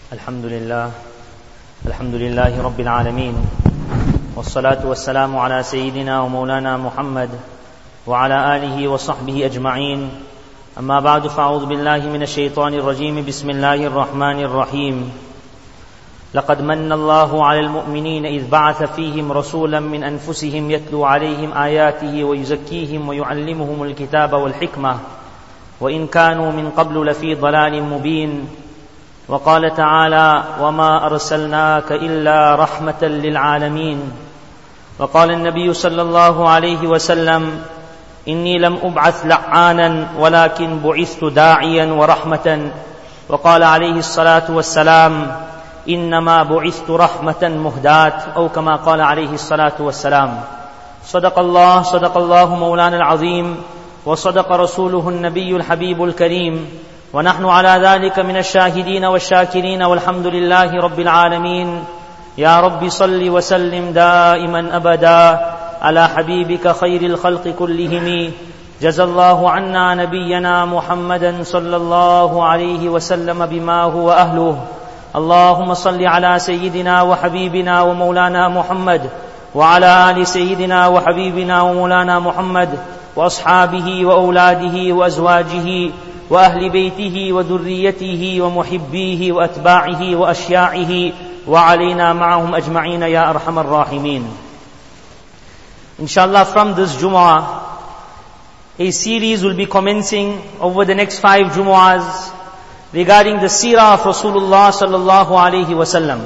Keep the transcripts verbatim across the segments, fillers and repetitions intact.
الحمد لله الحمد لله رب العالمين والصلاة والسلام على سيدنا ومولانا محمد وعلى آله وصحبه أجمعين أما بعد فأعوذ بالله من الشيطان الرجيم بسم الله الرحمن الرحيم لقد من الله على المؤمنين إذ بعث فيهم رسولا من أنفسهم يتلو عليهم آياته ويزكيهم ويعلمهم الكتاب والحكمة وإن كانوا من قبل لفي ضلال مبين وقال تعالى وما أرسلناك إلا رحمة للعالمين وقال النبي صلى الله عليه وسلم إني لم أبعث لعانا ولكن بعثت داعيا ورحمة وقال عليه الصلاة والسلام إنما بعثت رحمة مهداة أو كما قال عليه الصلاة والسلام صدق الله صدق الله مولانا العظيم وصدق رسوله النبي الحبيب الكريم ونحن على ذلك من الشاهدين والشاكرين والحمد لله رب العالمين يا رب صل وسلم دائما أبدا على حبيبك خير الخلق كلهم جزى الله عنا نبينا محمدا صلى الله عليه وسلم بما هو أهله اللهم صل على سيدنا وحبيبنا ومولانا محمد وعلى آل سيدنا وحبيبنا ومولانا محمد وأصحابه وأولاده وأزواجه وأهل بيته وذريته ومحبيه وأتباعه وأشياعه وعلينا معهم أجمعين يا أرحم الراحمين. Inshallah, from this Jumu'ah, a series will be commencing over the next five Jumu'ahs regarding the seerah of Rasulullah sallallahu alaihi wasallam.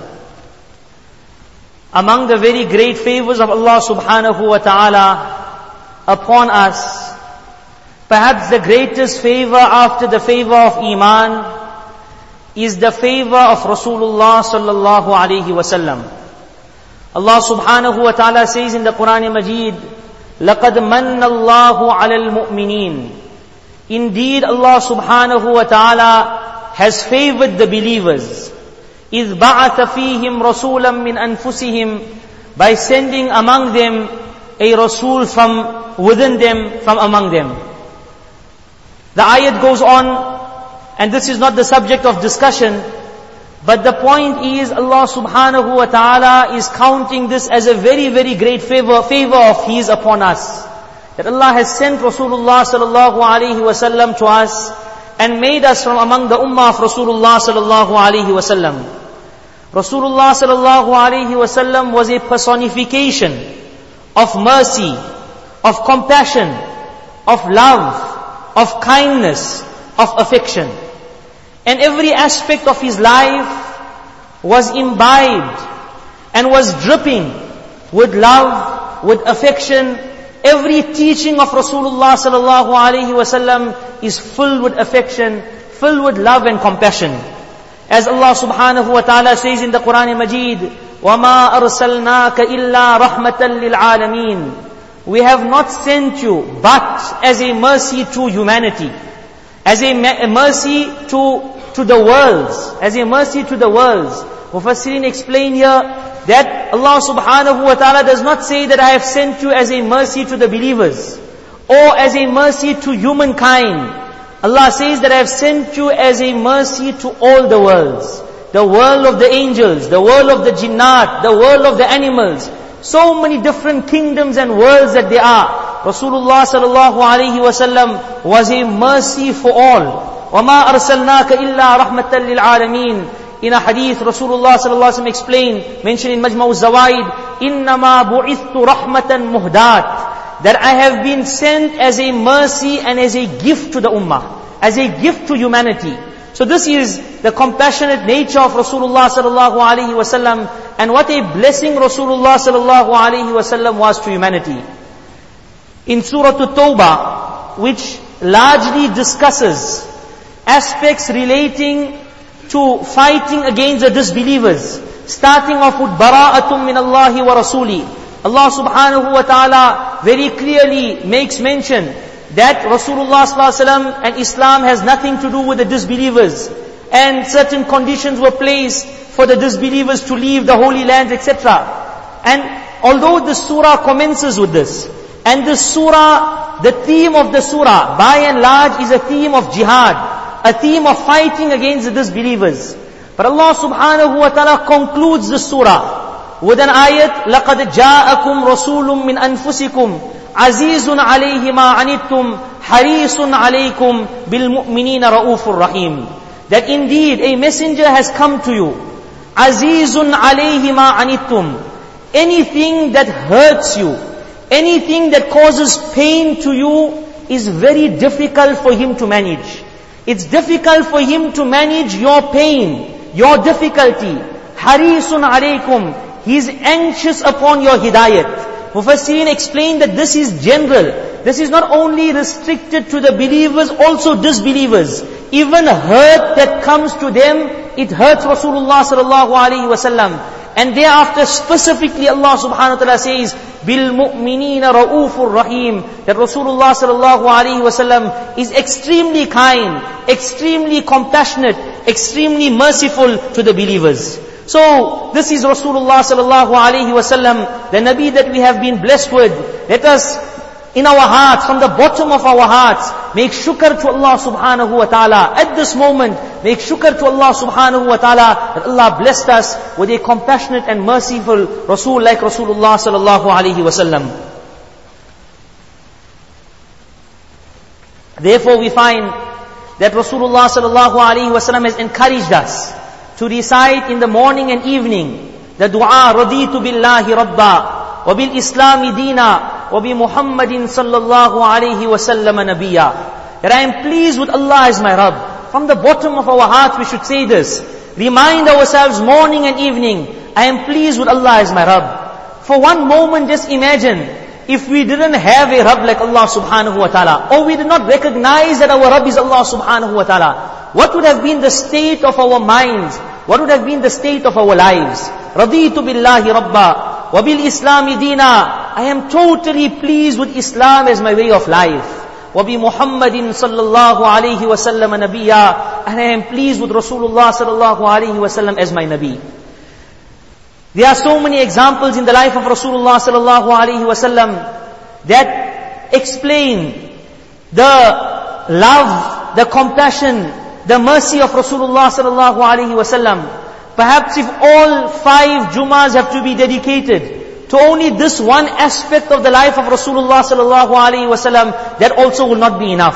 Among the very great favors of Allah subhanahu wa ta'ala upon us, perhaps the greatest favor after the favor of Iman is the favor of Rasulullah sallallahu alaihi wasallam. Allah subhanahu wa ta'ala says in the Quran Majid, لَقَدْ مَنَّ اللَّهُ عَلَى الْمُؤْمِنِينَ. Indeed, Allah subhanahu wa ta'ala has favored the believers. إِذْ بَعَثَ فِيهِمْ رَسُولًا مِّنْ أَنفُسِهِمْ, by sending among them a Rasul from within them, from among them. The ayat goes on, and this is not the subject of discussion, but the point is Allah subhanahu wa ta'ala is counting this as a very, very great favor, favor of His upon us. That Allah has sent Rasulullah sallallahu alaihi wasallam to us and made us from among the ummah of Rasulullah sallallahu alaihi wasallam. Rasulullah sallallahu alaihi wasallam was a personification of mercy, of compassion, of love, of kindness, of affection. And every aspect of his life was imbibed and was dripping with love, with affection. Every teaching of Rasulullah sallallahu alaihi wasallam is filled with affection, filled with love and compassion. As Allah subhanahu wa ta'ala says in the Quran Majid, وَمَا أَرْسَلْنَاكَ إِلَّا رَحْمَةً لِلْعَالَمِينَ. We have not sent you but as a mercy to humanity, as a, a mercy to, to the worlds, as a mercy to the worlds. Mufassirin explain here that Allah subhanahu wa ta'ala does not say that I have sent you as a mercy to the believers or as a mercy to humankind. Allah says that I have sent you as a mercy to all the worlds. The world of the angels, the world of the jinnat, the world of the animals. So many different kingdoms and worlds that there are. Rasulullah sallallahu alaihi wasallam was a mercy for all. وَمَا أَرْسَلْنَاكَ إِلَّا رَحْمَةً لِلْعَالَمِينَ. In a hadith, Rasulullah sallallahu alaihi wasallam explained, mentioned in Majma'u Zawaid, إِنَّمَا بُعِثْتُ رَحْمَةً مُهْدَاتٍ. That I have been sent as a mercy and as a gift to the ummah, as a gift to humanity. So this is the compassionate nature of Rasulullah sallallahu alaihi wasallam, and what a blessing Rasulullah sallallahu alaihi wasallam was to humanity. In Surah At-Tawbah, which largely discusses aspects relating to fighting against the disbelievers, starting off with bara'atum min Allahi wa rasuli. Allah subhanahu wa ta'ala very clearly makes mention that Rasulullah sallallahu alaihi wasallam and Islam has nothing to do with the disbelievers, and certain conditions were placed for the disbelievers to leave the holy lands, et cetera. And although the surah commences with this, and the surah, the theme of the surah, by and large, is a theme of jihad, a theme of fighting against the disbelievers. But Allah subhanahu wa ta'ala concludes the surah with an ayat, لَقَدْ جَاءَكُمْ رَسُولٌ مِّنْ أَنفُسِكُمْ عَزِيزٌ عَلَيْهِ مَا عَنِتُّمْ حَرِيصٌ عَلَيْكُمْ بِالْمُؤْمِنِينَ رَؤُوفٌ رَحِيمٌ. That indeed a messenger has come to you. عَزِيزٌ عَلَيْهِ مَا عَنِتُّمْ. Anything that hurts you, anything that causes pain to you is very difficult for him to manage. It's difficult for him to manage your pain, your difficulty. Harisun alaykum. He is anxious upon your hidayat. Mufassirin explained that this is general. This is not only restricted to the believers, also disbelievers. Even hurt that comes to them, it hurts Rasulullah sallallahu alaihi wasallam. And thereafter specifically Allah subhanahu wa ta'ala says, بِالْمُؤْمِنِينَ رَؤُوفٌ رَحِيمٌ. That Rasulullah sallallahu alaihi wasallam is extremely kind, extremely compassionate, extremely merciful to the believers. So, this is Rasulullah sallallahu alaihi wasallam, the Nabi that we have been blessed with. Let us, in our hearts, from the bottom of our hearts, make shukr to Allah subhanahu wa ta'ala. At this moment, make shukr to Allah subhanahu wa ta'ala that Allah blessed us with a compassionate and merciful Rasul like Rasulullah sallallahu alaihi wasallam. Therefore we find that Rasulullah sallallahu alaihi wasallam has encouraged us to recite in the morning and evening the dua, Raditu billahi rabba, wa bil islami deena, وَبِمُحَمَّدٍ صَلَّى اللَّهُ عَلَيْهِ وَسَلَّمَ نَبِيًّا. That I am pleased with Allah as my Rabb. From the bottom of our heart we should say this. Remind ourselves morning and evening, I am pleased with Allah as my Rabb. For one moment just imagine, if we didn't have a Rabb like Allah subhanahu wa ta'ala, or we did not recognize that our Rabb is Allah subhanahu wa ta'ala, what would have been the state of our minds? What would have been the state of our lives? رَضِيتُ بِاللَّهِ رَبًّا وَبِالْإِسْلَامِ دِينًا. I am totally pleased with Islam as my way of life. وَبِمُحَمَّدٍ صَلَّى اللَّهُ عَلَيْهِ وَسَلَّمَ نَبِيًّا. And I am pleased with Rasulullah sallallahu alaihi wasallam as my Nabi. There are so many examples in the life of Rasulullah sallallahu alaihi wasallam that explain the love, the compassion, the mercy of Rasulullah sallallahu alaihi wasallam. Perhaps if all five Jummahs have to be dedicated to only this one aspect of the life of Rasulullah sallallahu alaihi wasallam, that also will not be enough.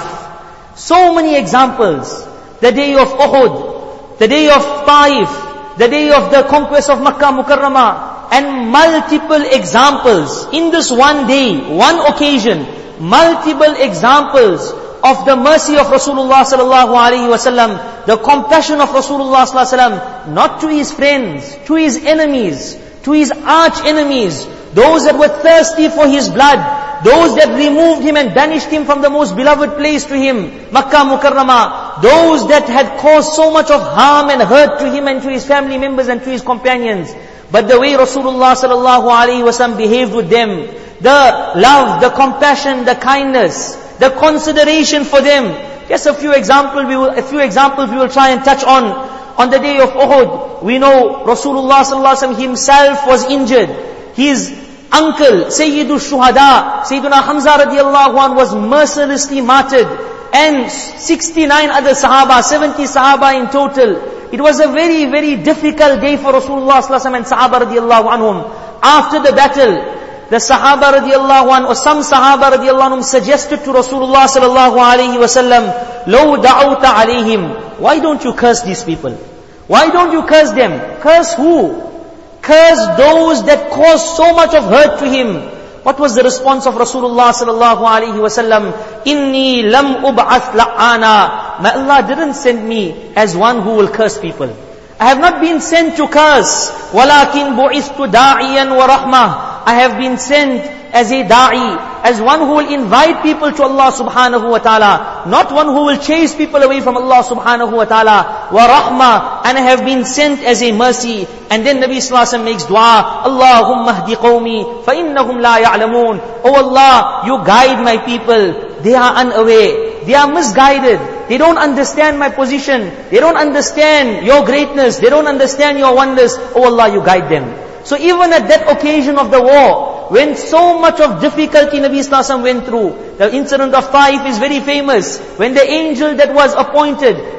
So many examples. The day of Uhud, the day of Taif, the day of the conquest of Makkah Mukarramah, and multiple examples in this one day, one occasion, multiple examples of the mercy of Rasulullah sallallahu alaihi wasallam, the compassion of Rasulullah sallallahu alaihi wasallam, not to his friends, to his enemies, to his arch enemies, those that were thirsty for his blood, those that removed him and banished him from the most beloved place to him, Makkah Mukarramah, those that had caused so much of harm and hurt to him and to his family members and to his companions. But the way Rasulullah sallallahu alaihi wasallam behaved with them, the love, the compassion, the kindness, the consideration for them. Just a few examples we will, a few examples we will try and touch on. On the day of Uhud, we know Rasulullah sallallahu alaihi wasallam himself was injured. His uncle, Sayyidu Shuhada, Sayyiduna Hamza radiallahu anh was mercilessly martyred. And sixty-nine other Sahaba, seventy Sahaba in total. It was a very, very difficult day for Rasulullah sallallahu alaihi wasallam and Sahaba radiallahu anhum. After the battle, the Sahaba radiallahu anhu, or some Sahaba radiallahu anhum suggested to Rasulullah sallallahu alaihi wasallam, لَوْ دَعَوْتَ عَلَيْهِمْ. Why don't you curse these people? Why don't you curse them? Curse who? Curse those that caused so much of hurt to him. What was the response of Rasulullah sallallahu alaihi wasallam? Inni lam ub'ath la'ana. My Allah didn't send me as one who will curse people. I have not been sent to curse. وَلَكِنْ بُعِثْتُ دَاعِيًا وَرَحْمَةً. I have been sent as a da'i, as one who will invite people to Allah subhanahu wa ta'ala, not one who will chase people away from Allah subhanahu wa ta'ala. Wa rahma, and I have been sent as a mercy. And then Nabi sallallahu alaihi wasallam makes dua, Allahumma hdi qawmi, fa innahum la ya'lamun. Oh Allah, you guide my people. They are unaware. They are misguided. They don't understand my position. They don't understand your greatness. They don't understand your wonders. Oh Allah, you guide them. So even at that occasion of the war, when so much of difficulty Nabi sallallahu alaihi wasallam went through, the incident of Taif is very famous. When the angel that was appointed,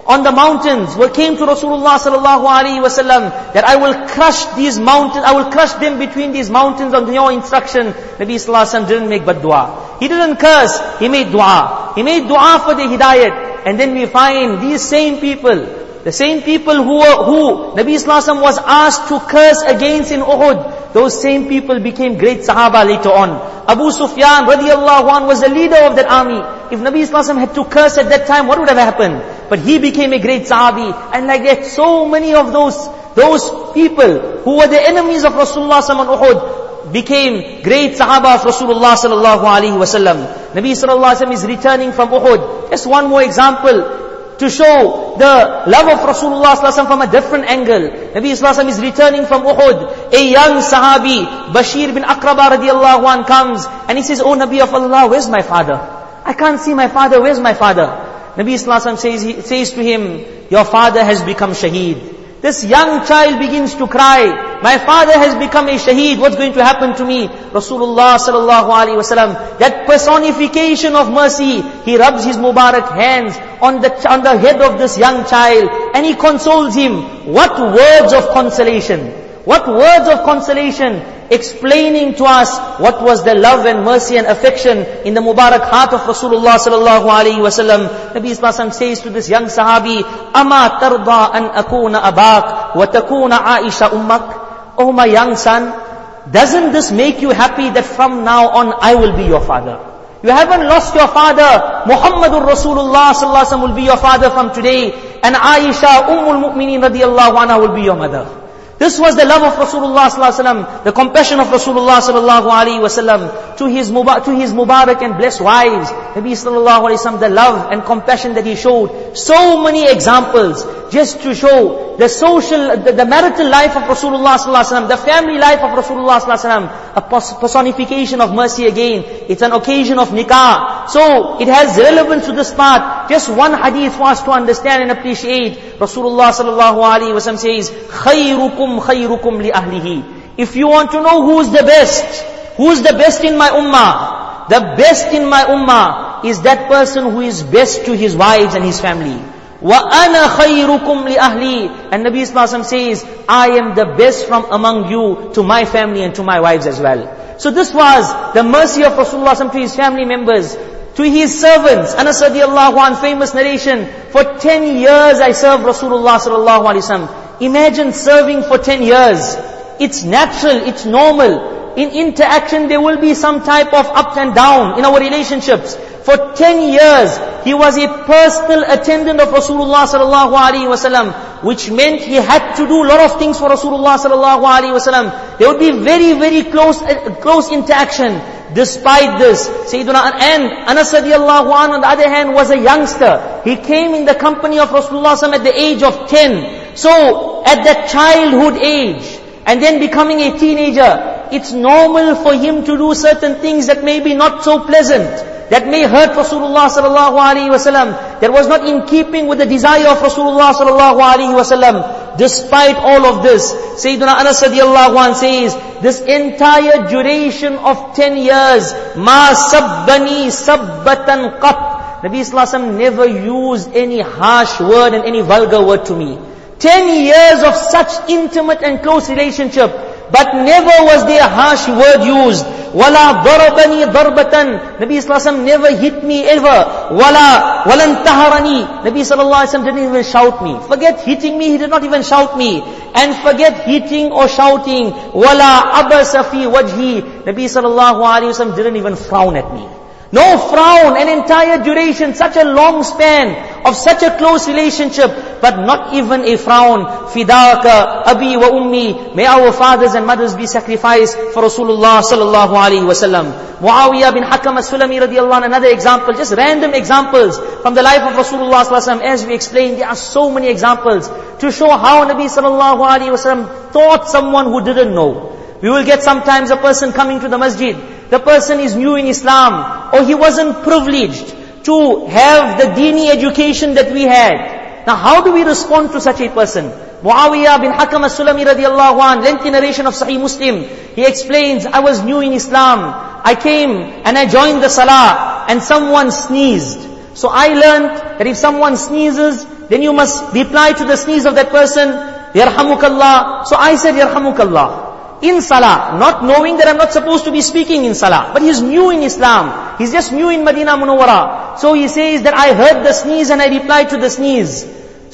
on the mountains who came to Rasulullah sallallahu alaihi wasallam that I will crush these mountains, I will crush them between these mountains on your instruction. Nabi sallallahu alaihi wasallam didn't make but dua. He didn't curse, he made dua. He made dua for the hidayat. And then we find these same people, the same people who were, who Nabi sallallahu alaihi wasallam was asked to curse against in Uhud, those same people became great Sahaba later on. Abu Sufyan radiallahu anhu was the leader of that army. If Nabi sallallahu alaihi wasallam had to curse at that time, what would have happened? But he became a great Sahabi. And like that, so many of those, those people who were the enemies of Rasulullah sallallahu alaihi wasallam became great Sahaba of Rasulullah sallallahu alaihi wasallam. Nabi sallallahu alaihi wasallam is returning from Uhud. Just one more example to show the love of Rasulullah sallallahu alaihi wasallam from a different angle. Nabi sallallahu alaihi wasallam is returning from Uhud. A young Sahabi, Bashir bin Aqraba radiallahu anhu, comes and he says, "Oh Nabi of Allah, where's my father? I can't see my father, where's my father?" Nabi sallallahu alaihi wasallam says, he says to him, "Your father has become shaheed." This young child begins to cry, "My father has become a shaheed, what's going to happen to me?" Rasulullah sallallahu alaihi wasallam, that personification of mercy, he rubs his Mubarak hands on the, on the head of this young child and he consoles him. What words of consolation! What words of consolation, explaining to us what was the love and mercy and affection in the Mubarak heart of Rasulullah sallallahu alaihi wasallam. Nabi sallallahu alaihi wasallam says to this young Sahabi, "Ama tarda an akuna abak wa takuna Aisha ummak?" Oh my young son, doesn't this make you happy that from now on I will be your father? You haven't lost your father. Muhammadur Rasulullah sallallahu alaihi wasallam will be your father from today, and Aisha Ummul Mu'minin radiyallahu anha will be your mother. This was the love of Rasulullah sallallahu alaihi wasallam, the compassion of Rasulullah sallallahu alaihi wasallam to his Mubarak, to his Mubarak and blessed wives. Nabi sallallahu alaihi wasallam, the love and compassion that he showed. So many examples just to show the social, the, the marital life of Rasulullah sallallahu alaihi wasallam, the family life of Rasulullah sallallahu alaihi wasallam, a personification of mercy again. It's an occasion of nikah. So it has relevance to this part. Just one hadith for us to understand and appreciate. Rasulullah sallallahu alaihi wasallam says, "Khayrukum khayrukum li ahlihi." If you want to know who's the best, who's the best in my ummah, the best in my ummah is that person who is best to his wives and his family. Wa ana khayrukum li ahli. And Nabi sallallahu alaihi wasallam says, I am the best from among you to my family and to my wives as well. So this was the mercy of Rasulullah sallallahu alaihi wasallam to his family members, to his servants. Anas radiallahu anhu, famous narration, for ten years I served Rasulullah sallallahu alaihi wasallam. Imagine serving for ten years. It's natural, it's normal. In interaction there will be some type of up and down in our relationships. For ten years, he was a personal attendant of Rasulullah sallallahu alaihi wasallam, which meant he had to do a lot of things for Rasulullah sallallahu alaihi wasallam. There would be very, very close, uh, close interaction. Despite this, Sayyiduna and Anas radiallahu anhu on the other hand was a youngster. He came in the company of Rasulullah sallallahu alaihi wasallam at the age of ten. So, at that childhood age, and then becoming a teenager, it's normal for him to do certain things that may be not so pleasant, that may hurt Rasulullah sallallahu alaihi wasallam, that was not in keeping with the desire of Rasulullah sallallahu alaihi wasallam. Despite all of this, Sayyidina Anas radiallahu anhu says, this entire duration of ten years, ma sabbani sabbatan qat. Nabi sallallahu alaihi wasallam never used any harsh word and any vulgar word to me. Ten years of such intimate and close relationship, but never was there a harsh word used. Wala darabani darbatan. Nabi sallallahu alaihi wasallam never hit me ever. Wala walan taharani. Nabi sallallahu alaihi wasallam didn't even shout me. Forget hitting me, he did not even shout me. And forget hitting or shouting. Wala abasa fi wajhi. Nabi sallallahu alaihi wasallam didn't even frown at me. No frown, an entire duration, such a long span of such a close relationship, but not even a frown. Fidaka, Abi wa Ummi, may our fathers and mothers be sacrificed for Rasulullah sallallahu alaihi wasallam. Muawiyah bin Hakam as-Sulami radiyallahu anhu, another example, just random examples from the life of Rasulullah sallallahu alaihi wasallam. As we explained, there are so many examples to show how Nabi sallallahu alaihi wasallam taught someone who didn't know. We will get sometimes a person coming to the masjid. The person is new in Islam, or he wasn't privileged to have the dini education that we had. Now how do we respond to such a person? Muawiyah bin Hakam as-Sulami radiyallahu anhu, lengthy narration of Sahih Muslim. He explains, I was new in Islam. I came and I joined the salah and someone sneezed. So I learned that if someone sneezes, then you must reply to the sneeze of that person, Yarhamukallah. So I said, Yarhamukallah. In salah, not knowing that I'm not supposed to be speaking in salah. But he's new in Islam. He's just new in Medina Munawwara. So he says that I heard the sneeze and I replied to the sneeze.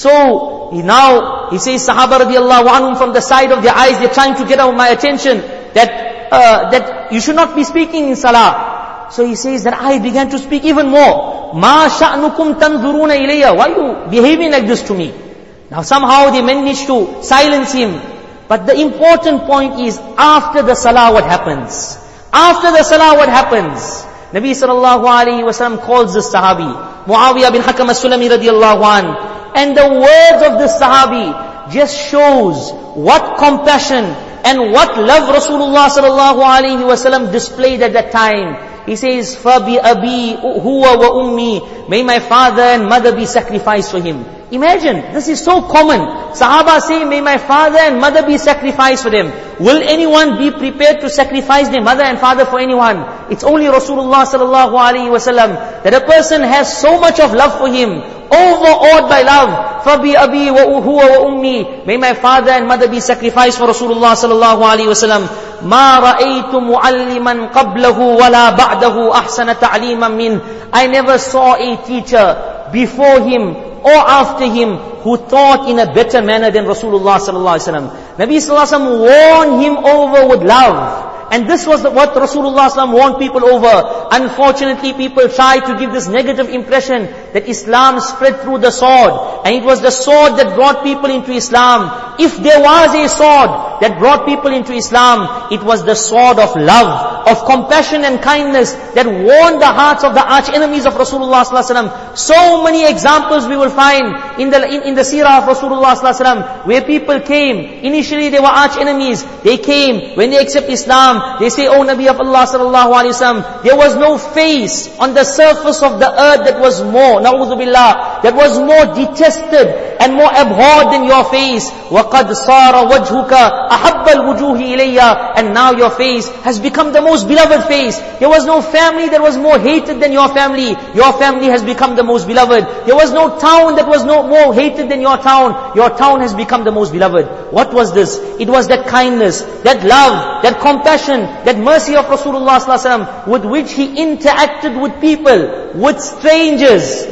So he now, he says, Sahaba radiallahu anhum, from the side of their eyes, they're trying to get out my attention, that, uh, that you should not be speaking in salah. So he says that I began to speak even more. Ma sha'nukum tanzuruna ilayya. Why are you behaving like this to me? Now somehow they managed to silence him. But the important point is, after the salah what happens? After the salah what happens? Nabi sallallahu alayhi wa sallam calls this sahabi, Muawiyah bin Hakam as-Sulami radiyallahu anhu. And the words of this sahabi just shows what compassion and what love Rasulullah sallallahu alayhi wa sallam displayed at that time. He says, فَبِأَبِي هُوَ وَأُمِّي. May my father and mother be sacrificed for him. Imagine, this is so common. Sahaba say, may my father and mother be sacrificed for them. Will anyone be prepared to sacrifice their mother and father for anyone? It's only Rasulullah sallallahu alayhi wa sallam, that a person has so much of love for him, overawed by love. فَبِأَبِي هُوَ وَأُمِّي. May my father and mother be sacrificed for Rasulullah sallallahu alayhi wa sallam. مَا رَأَيْتُ مُعَلِّمًا قَبْلَهُ وَلَا بَعْدَهُ أَحْسَنَ تَعْلِيمًا مِنْ. I never saw a teacher before him or after him who taught in a better manner than Rasulullah sallallahu alaihi wasallam. Nabi sallallahu alaihi wasallam won him over with love. And this was what Rasulullah sallallahu alaihi wasallam won people over. Unfortunately, people try to give this negative impression that Islam spread through the sword. And it was the sword that brought people into Islam. If there was a sword that brought people into Islam, it was the sword of love, of compassion and kindness that won the hearts of the arch enemies of Rasulullah sallallahu alaihi wasallam. So many examples we will find in the in, in the seerah of Rasulullah sallallahu alaihi wasallam, where people came. Initially they were arch enemies. They came, when they accept Islam, they say, "Oh Nabi of Allah sallallahu alaihi wasallam, there was no face on the surface of the earth that was more, na'udhu billah, that was more detested and more abhorred than your face. وَقَدْ صَارَ وَجْهُكَ أَحَبَّ الْوُجُوهِ إِلَيَّ. And now your face has become the most beloved face. There was no family that was more hated than your family. Your family has become the most beloved. There was no town that was no more hated than your town. Your town has become the most beloved." What was this? It was that kindness, that love, that compassion, that mercy of Rasulullah sallallahu alaihi wasallam, with which he interacted with people, with strangers.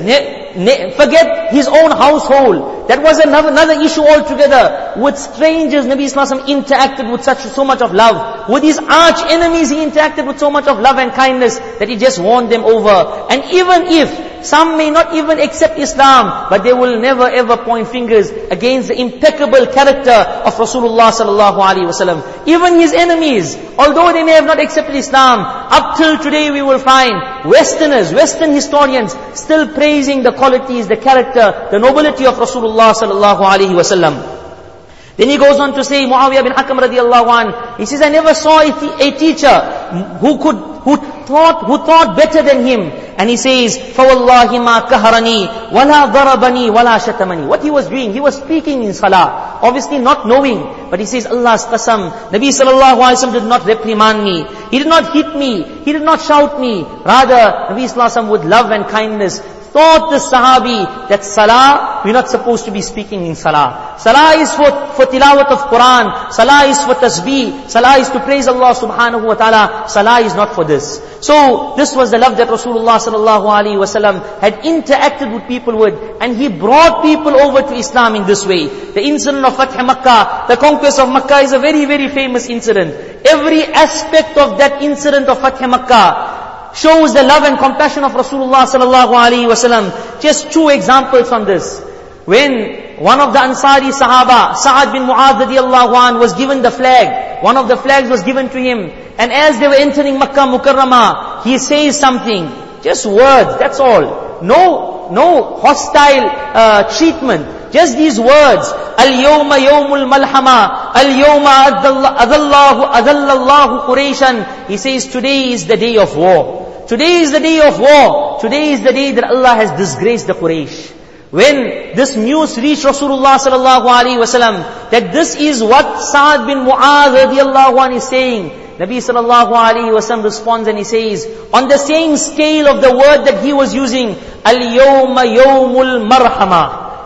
Forget his own household. That was another, another issue altogether. With strangers, Nabi sallallahu alaihi wasallam interacted with such so much of love. With his arch enemies, he interacted with so much of love and kindness that he just won them over. And even if some may not even accept Islam, but they will never ever point fingers against the impeccable character of Rasulullah sallallahu alaihi wasallam. Even his enemies, although they may have not accepted Islam, up till today we will find Westerners, Western historians still praising the qualities, the character, the nobility of Rasulullah sallallahu alaihi wasallam. Then he goes on to say, Muawiyah bin Hakam radiallahu anhu, he says, I never saw a, te- a teacher who could, who taught, who taught better than him. And he says, فَوَاللَّهِ مَا كَهَرَنِي وَلَا ضَرَبَنِي وَلَا شَتَمَنِي. What he was doing, he was speaking in salah, obviously not knowing, but he says, Allah's qasam, Nabi sallallahu alaihi wasallam did not reprimand me, he did not hit me, he did not shout me. Rather, Nabi sallallahu alaihi wasallam with love and kindness taught the sahabi that salah, we're not supposed to be speaking in salah. Salah is for, for tilawat of Quran. Salah is for tasbih. Salah is to praise Allah subhanahu wa ta'ala. Salah is not for this. So, this was the love that Rasulullah sallallahu alaihi wasallam had interacted with people with, and he brought people over to Islam in this way. The incident of Fath Makkah, the conquest of Makkah, is a very, very famous incident. Every aspect of that incident of Fath Makkah shows the love and compassion of Rasulullah sallallahu alaihi wasallam. Just two examples from this. When one of the Ansari Sahaba, Sa'ad bin Mu'adh radiyallahu anhu, was given the flag, one of the flags was given to him, and as they were entering Makkah Mukarramah, he says something, just words, that's all. No, no hostile uh, treatment. Just these words, Al-yawma yawmul malhama, Al-yawma adallahu adallallahu Qurayshan. He says, today is the day of war. Today is the day of war. Today is the day that Allah has disgraced the Quraysh. When this news reached Rasulullah sallallahu alaihi wasallam, that this is what Sa'ad bin Mu'adh radiyallahu anhu is saying, Nabi sallallahu alaihi wasallam responds and he says, on the same scale of the word that he was using, Al-yawma yawmul marhama.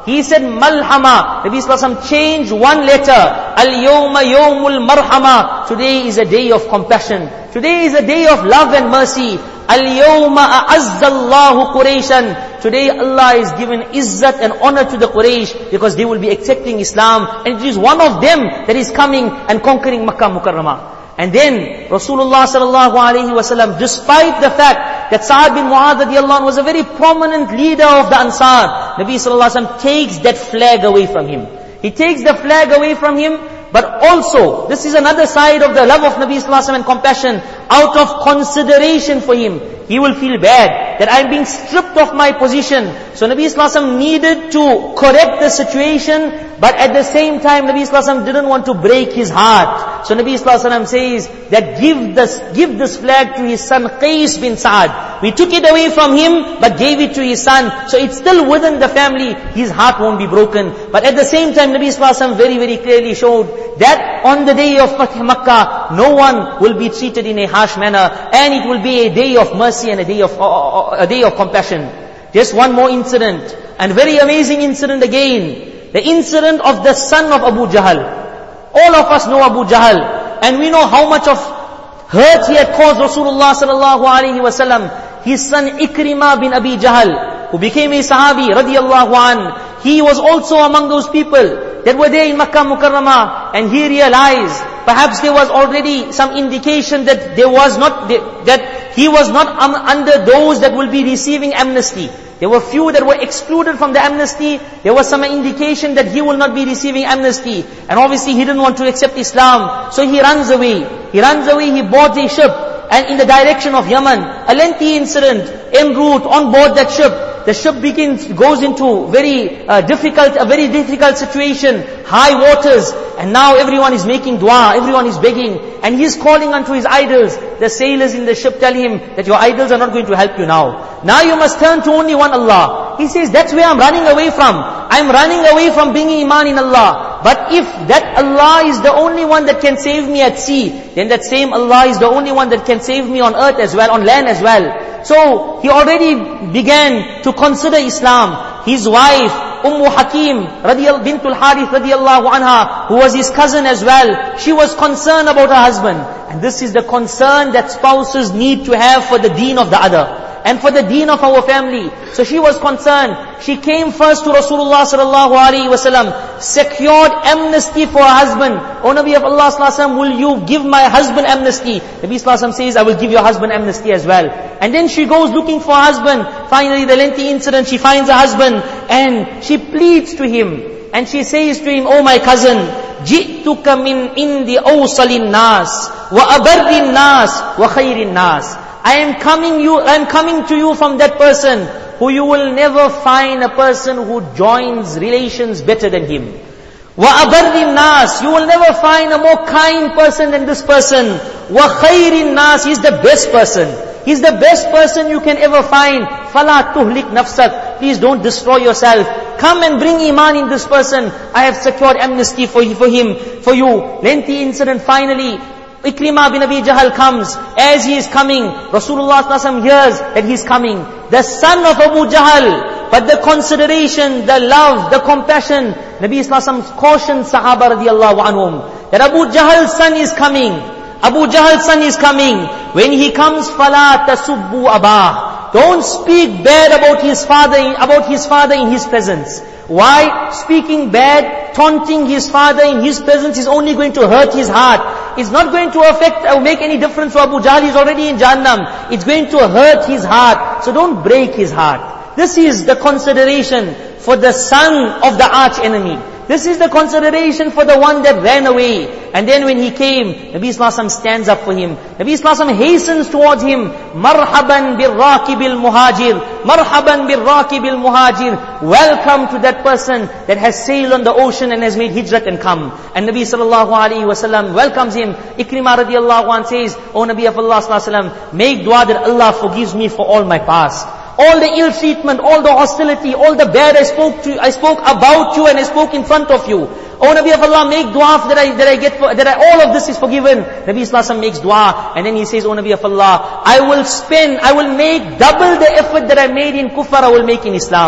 He said malhama. Nabi sallallahu alaihi wasallam changed one letter. Al-yawma yawmul marhama. Today is a day of compassion. Today is a day of love and mercy. Al-yawma a'azzallahu Qurayshan. Today Allah is given izzat and honor to the Quraysh because they will be accepting Islam, and it is one of them that is coming and conquering Makkah Mukarramah. And then Rasulullah sallallahu alaihi wasallam, despite the fact that Sa'ad bin Mu'adh radiyallahu anhu was a very prominent leader of the Ansar, Nabi sallallahu alaihi wasallam takes that flag away from him. He takes the flag away from him, but also, this is another side of the love of Nabi sallallahu alaihi wasallam and compassion. Out of consideration for him, he will feel bad that I'm being stripped of my position. So Nabi sallallahu alaihi wasallam needed to correct the situation, but at the same time Nabi sallallahu alaihi wasallam didn't want to break his heart. So Nabi sallallahu alaihi wasallam says that give this, give this flag to his son Qais bin Sa'ad. We took it away from him, but gave it to his son. So it's still within the family. His heart won't be broken. But at the same time, Nabi sallallahu alaihi wasallam very, very clearly showed that on the day of Fath Makkah, no one will be treated in a harsh manner, and it will be a day of mercy and a day of uh, a day of compassion. Just one more incident, and very amazing incident again. The incident of the son of Abu Jahl. All of us know Abu Jahl, and we know how much of hurt he had caused Rasulullah sallallahu alaihi wasallam. His son Ikrimah bin Abi Jahl, who became a Sahabi radiyallahu an, he was also among those people that were there in Makkah Mukarramah, and he realized perhaps there was already some indication that there was not that he was not um, under those that will be receiving amnesty. There were few that were excluded from the amnesty. There was some indication that he will not be receiving amnesty, and obviously he didn't want to accept Islam. So he runs away. He runs away. He boards a ship, and in the direction of Yemen, a lengthy incident en route on board that ship. The ship begins, goes into very uh, difficult, a very difficult situation, high waters, and now everyone is making dua, everyone is begging, and he is calling unto his idols. The sailors in the ship tell him that your idols are not going to help you now. Now you must turn to only one Allah. He says, that's where I'm running away from. I'm running away from bringing iman in Allah. But if that Allah is the only one that can save me at sea, then that same Allah is the only one that can save me on earth as well, on land as well. So he already began to consider Islam. His wife, Ummu Hakim bintul Harith radiyallahu anha, who was his cousin as well, she was concerned about her husband. And this is the concern that spouses need to have for the deen of the other, and for the deen of our family. So she was concerned. She came first to Rasulullah sallallahu alaihi wasallam, secured amnesty for her husband. O Nabi of Allah sallallahu alaihi wasallam, will you give my husband amnesty? Nabi sallallahu alaihi wasallam says, I will give your husband amnesty as well. And then she goes looking for her husband. Finally, the lengthy incident, she finds her husband, and she pleads to him, and she says to him, O my cousin, جئتك من عند أوصل الناس وأبر الناس وخير الناس. I am coming you, I am coming to you from that person who you will never find a person who joins relations better than him. وَأَبَرِّ النَّاسِ, you will never find a more kind person than this person. وَخَيْرِ النَّاسِ, he's the best person. He's the best person you can ever find. فَلَا تُهْلِكْ نَفْسَكْ, please don't destroy yourself. Come and bring iman in this person. I have secured amnesty for, for him, for you. Lengthy incident. Finally, Ikrimah bin Abi Jahl comes. As he is coming, Rasulullah sallallahu alaihi wasallam hears that he is coming. The son of Abu Jahl, but the consideration, the love, the compassion, Nabi sallallahu alaihi wasallam cautioned Sahaba radiyallahu anhum that Abu Jahl's son is coming. Abu Jahl's son is coming. When he comes, فَلَا تَسُبُّوا أَبَاهُ, don't speak bad about his father, about his father in his presence. Why? Speaking bad, taunting his father in his presence is only going to hurt his heart. It's not going to affect or make any difference for Abu Jahl. He's already in Jahannam. It's going to hurt his heart. So don't break his heart. This is the consideration for the son of the arch enemy. This is the consideration for the one that ran away. And then when he came, Nabi sallallahu alaihi wasallam stands up for him. Nabi sallallahu alaihi wasallam hastens towards him. Marhaban bir-raqibil muhajir. Marhaban bir-raqibil muhajir. Welcome to that person that has sailed on the ocean and has made hijrat and come. And Nabi sallallahu alaihi wasallam welcomes him. Ikrimah radiyallahu anhu says, O Nabi of Allah sallallahu alaihi wasallam, make dua that Allah forgives me for all my past. All the ill treatment, all the hostility, all the bad I spoke to, I spoke about you and I spoke in front of you. O Nabi of Allah, make dua that I that I get for, that I, all of this is forgiven. Nabi sallallahu alaihi wasallam makes dua, and then he says, O Nabi of Allah, I will spend, I will make double the effort that I made in kufr, I will make in Islam.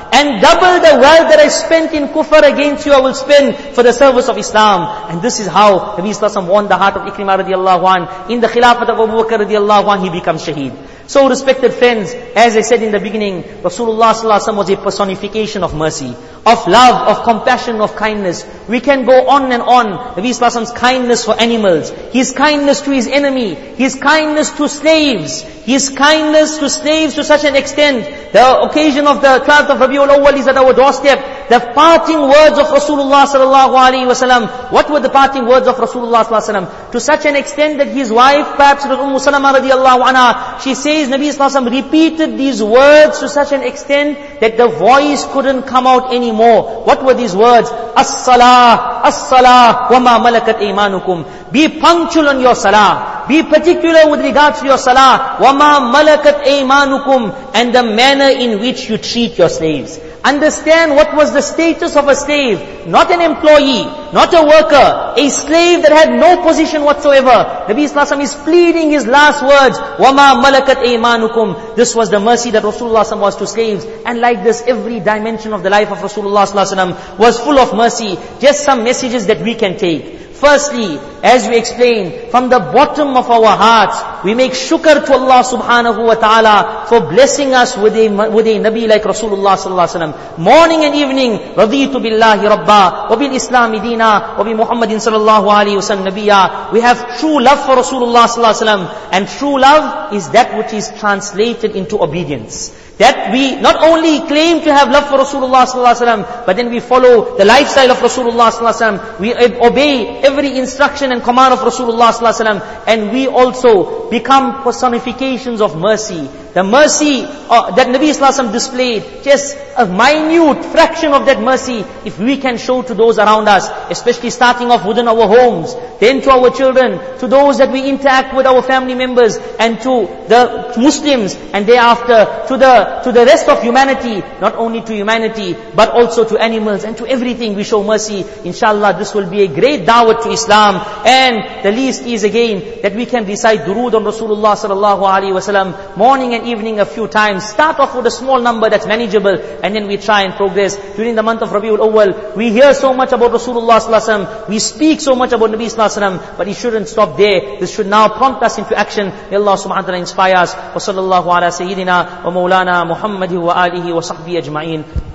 And double the wealth that I spent in kufr against you, I will spend for the service of Islam. And this is how Nabi Sallallahu Alaihi Wasallam won the heart of Ikrimah radiallahu anh. In the Khilafat of Abu Bakr radiallahu anh, he becomes shaheed. So respected friends, as I said in the beginning, Rasulullah Sallallahu Alaihi Wasallam was a personification of mercy, of love, of compassion, of kindness. We can go on and on. Nabi Sallallahu Alaihi Wasallam's kindness for animals, his kindness to his enemy, his kindness to slaves, his kindness to slaves to such an extent. The occasion of the twelfth of Rabiul Awwal is at our doorstep. The parting words of Rasulullah Sallallahu Alaihi Wasallam. What were the parting words of Rasulullah Sallallahu Alaihi Wasallam? To such an extent that his wife, perhaps Umm Salama radiallahu anha, she says Nabi Sallallahu Alaihi Wasallam repeated these words to such an extent that the voice couldn't come out anymore. What were these words? As-salah, as-salah, wa ma malakat aymanukum. Be punctual on your salah. Be particular with regards to your salah. Wa ma malakat aymanukum. And the manner in which you treat your slaves. Understand what was the status of a slave. Not an employee, not a worker, a slave that had no position whatsoever. Nabi Sallallahu Alaihi Wasallam is pleading his last words, وَمَا مَلَكَتْ أَيْمَانُكُمْ. This was the mercy that Rasulullah Sallallahu Alaihi Wasallam was to slaves. And like this, every dimension of the life of Rasulullah Sallallahu Alaihi Wasallam was full of mercy. Just some messages that we can take. Firstly, as we explained, from the bottom of our hearts, we make shukr to Allah subhanahu wa ta'ala for blessing us with a, with a Nabi like Rasulullah sallallahu alaihi wasallam. Morning and evening, raditu billahi rabba, wa bil islami deena, wa bi Muhammadin sallallahu alaihi wasallam nabiyya. We have true love for Rasulullah sallallahu alaihi wasallam, and true love is that which is translated into obedience. That we not only claim to have love for Rasulullah sallallahu alaihi wasallam, but then we follow the lifestyle of Rasulullah sallallahu alaihi wasallam. We obey every instruction and command of Rasulullah sallallahu alaihi wasallam, and we also become personifications of mercy. The mercy uh, that Nabi sallallahu alaihi wasallam displayed, just a minute fraction of that mercy, if we can show to those around us, especially starting off within our homes, then to our children, to those that we interact with, our family members, and to the Muslims, and thereafter to the to the rest of humanity, not only to humanity, but also to animals and to everything we show mercy. Inshallah, this will be a great da'wah to Islam. And the least is again, that we can recite durood on Rasulullah sallallahu alaihi wasallam, morning and evening a few times. Start off with a small number that's manageable, and then we try and progress. During the month of Rabiul Awwal, we hear so much about Rasulullah sallallahu alaihi wasallam, we speak so much about Nabi sallallahu alaihi wasallam, but it shouldn't stop there. This should now prompt us into action. May Allah subhanahu wa ta'ala inspire us. Wa sallallahu ala sayyidina wa maulana Muhammad wa alihi wa sahbihi ajma'in.